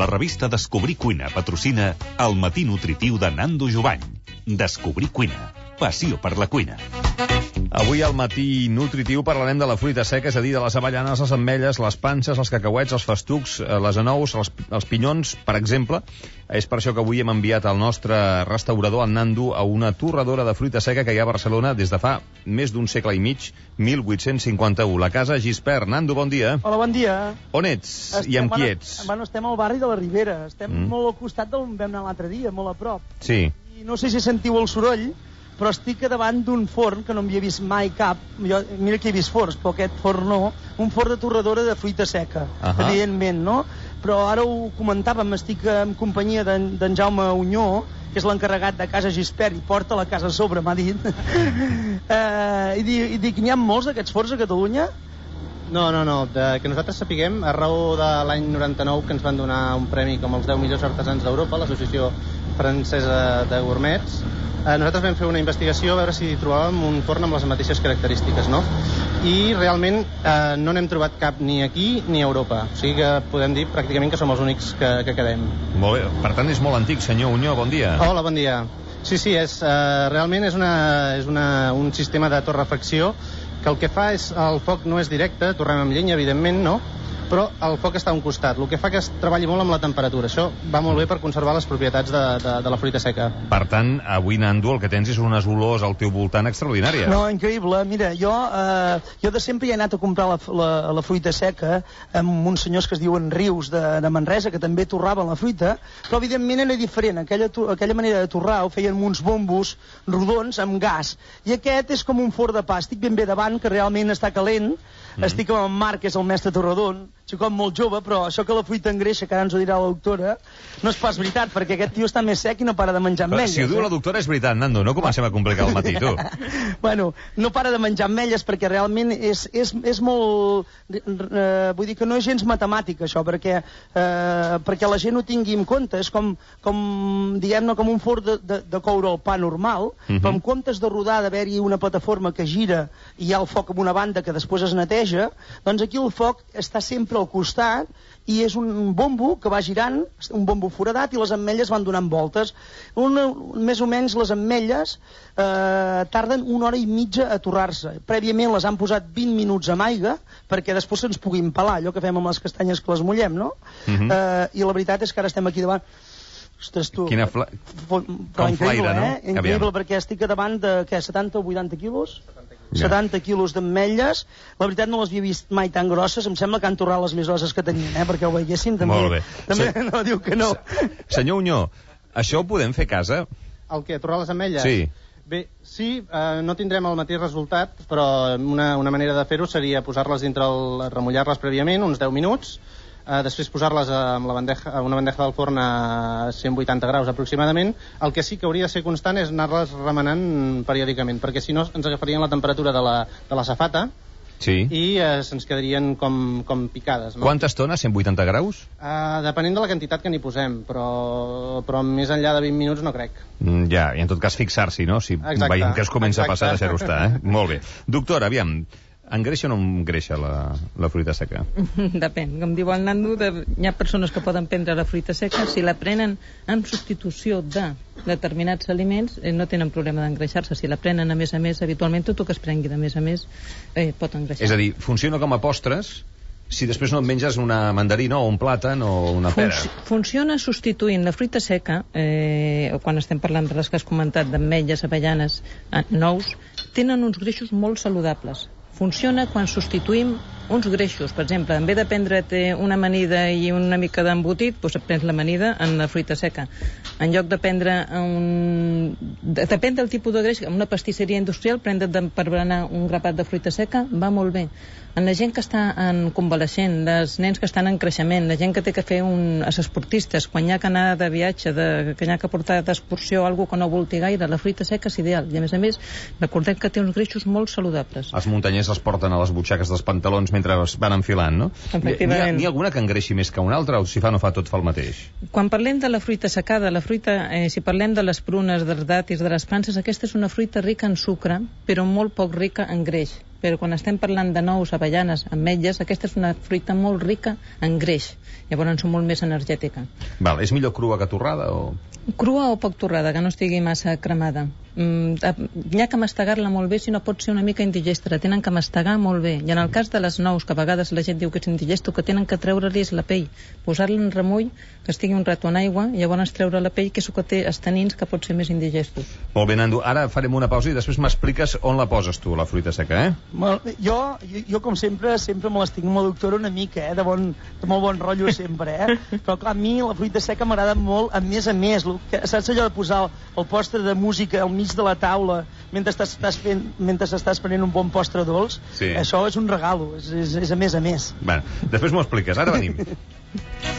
revista Descobrir Cuina patrocina el matí nutritiu de Nando Jovany. Descobrir Cuina. Passió per la cuina. Avui al matí nutritiu parlarem de la fruita seca, és a dir, de les avellanes, les ametlles, les panses, els cacauets, els festucs, les anous, els pinyons, per exemple. És per això que avui hem enviat al nostre restaurador, en Nando, a una torradora de fruita seca que hi ha a Barcelona des de fa més d'un segle i mig, 1851. La casa Gispert. Nando, bon dia. Hola, bon dia. On ets i amb qui ets? Bueno, estem al barri de la Ribera. Estem molt al costat d'on vam anar l'altre dia, molt a prop. Sí. I no sé si sentiu el soroll, però estic davant d'un forn que no m'hi he vist mai cap. Mira que he vist forns, però aquest forn no. Un forn de torradora de fruita seca, evidentment, no? Però ara ho comentàvem, estic en companyia d'en Jaume Unyó, que és l'encarregat de Casa Gispert, i porta la casa a sobre, m'ha dit. I dic, n'hi ha molts d'aquests forns a Catalunya? No. Que nosaltres sapiguem, a raó de l'any 99, que ens van donar un premi com els 10 millors artesans d'Europa, l'Associació Francesa de Gourmets, nosaltres vam fer una investigació a veure si trobàvem un forn amb les mateixes característiques, no? I realment no n'hem trobat cap ni aquí ni a Europa. O sigui que podem dir pràcticament que som els únics que quedem. Molt bé. Per tant, és molt antic, senyor Unyó. Bon dia. Hola, bon dia. Sí, realment és un sistema de torrefacció que el que fa és, el foc no és directe, torrem amb llenya, evidentment, no? Però el foc està a un costat, el que fa que es treballi molt amb la temperatura. Això va molt bé per conservar les propietats de la fruita seca. Per tant, avui, Nando, el que tens és unes olors al teu voltant extraordinàries. No, increïble. Mira, jo de sempre hi he anat a comprar la fruita seca amb uns senyors que es diuen Rius de Manresa, que també torraven la fruita, però evidentment era diferent. Aquella manera de torrar ho feien amb uns bombos rodons amb gas. I aquest és com un forn de pa. Estic ben bé davant, que realment està calent. Estic amb en Marc, que és el mestre torrador, xicot molt jove, però això que la fruita engreixa, que ara ens ho dirà la doctora, no és pas veritat, perquè aquest tio està més sec i no para de menjar ametlles. Si ho diu la doctora és veritat, Nando, no comencem a complicar el matí, tu. Bueno, no para de menjar ametlles perquè realment és molt... vull dir que no és gens matemàtic, això, perquè la gent ho tingui en compte. És com diguem-ne, com un forn de coure el pa normal, però en comptes de rodar, d'haver-hi una plataforma que gira i hi ha el foc en una banda que després es neteja, doncs aquí el foc està sempre al costat i és un bombo que va girant, un bombo foradat, i les ametlles van donant voltes. Més o menys les ametlles tarden 1 hora i mitja a torrar-se. Prèviament les han posat 20 minuts amb aigua perquè després se'ns puguin pelar, allò que fem amb les castanyes que les mullem, no? I la veritat és que ara estem aquí davant. Ostres, tu... Quina com flaire, no? Increïble, perquè estic davant de 70 o 80 quilos? 70 quilos d'ametlles. La veritat no les havia vist mai tan grosses. Em sembla que han torrat les més grosses que tenien, perquè ho veiessin també. Molt bé. També no diu que no. Senyor Unyó, això ho podem fer a casa? El què? Torrar les ametlles? Sí. Bé, sí, no tindrem el mateix resultat, però una manera de fer-ho seria posar-les remullar-les prèviament, uns 10 minuts, després posar-les amb una bandeja del forn a 180 graus aproximadament. El que sí que hauria de ser constant és anar-les remenant periòdicament, perquè si no ens agafarien la temperatura de la safata i se'ns quedarien com picades, no? Quanta estona? 180 graus? Depenent de la quantitat que n'hi posem, però més enllà de 20 minuts no crec. Ja, i en tot cas fixar-s'hi, no? Si veiem que es comença a passar, deixar-ho estar, Molt bé. Doctora, aviam, engreixa o no engreixa la fruita seca? Depèn. Com diu el Nando, hi ha persones que poden prendre la fruita seca, si la prenen en substitució de determinats aliments, no tenen problema d'engreixar-se. Si la prenen a més, habitualment tot el que es prengui de més a més pot engreixar. És a dir, funciona com a postres si després no et menges una mandarina o un plàtan o una pera. Funciona substituint la fruita seca, quan estem parlant de les que has comentat, d'ametlles, avellanes, nous, tenen uns greixos molt saludables. Funciona quan substituïm uns greixos. Per exemple, en vez de prendre't una amanida i una mica d'embotit, doncs et prens l'amanida en la fruita seca. En lloc de prendre depèn del tipus de greix, en una pastisseria industrial, prendre't per berenar un grapat de fruita seca, va molt bé. En la gent que està en convalescent, els nens que estan en creixement, la gent que té que fer els esportistes, quan hi ha que anar de viatge, que hi ha que portar d'excursió algú que no volti gaire, la fruita seca és ideal. I a més, recordem que té uns greixos molt saludables. Els muntanyers els porten a les butxaques dels pantalons mentre van enfilant, no? Efectivament. N'hi ha alguna que engreixi més que una altra, o si fa no fa tot fa el mateix? Quan parlem de la fruita secada, si parlem de les prunes, dels dàtils, de les panses, aquesta és una fruita rica en sucre, però molt poc rica en greix. però quan estem parlant de nous, avellanes, ametlles, aquesta és una fruita molt rica en greix, llavors són molt més energètica. Val, és millor crua que torrada o...? Crua o poc torrada, que no estigui massa cremada. N'hi ha que mastegar-la molt bé, si no pot ser una mica indigesta, la tenen que mastegar molt bé. I en el cas de les nous, que a vegades la gent diu que és indigesto, que tenen que treure-li la pell, posar-la en remull, que estigui un rato en aigua, i llavors treure la pell, que és el que té els tanins, que pot ser més indigestos. Molt bé, Nando, ara farem una pausa i després m'expliques on la poses tu, la fruita seca, Jo com sempre me l'estic amb la doctora una mica, de molt bon rotllo sempre, però clar, a mi la fruita seca m'agrada molt, a més, saps allò de posar el postre de música al mig de la taula mentre estàs prenent un bon postre dolç? Sí. Això és un regalo, és a més. Bueno, després m'ho expliques, ara venim.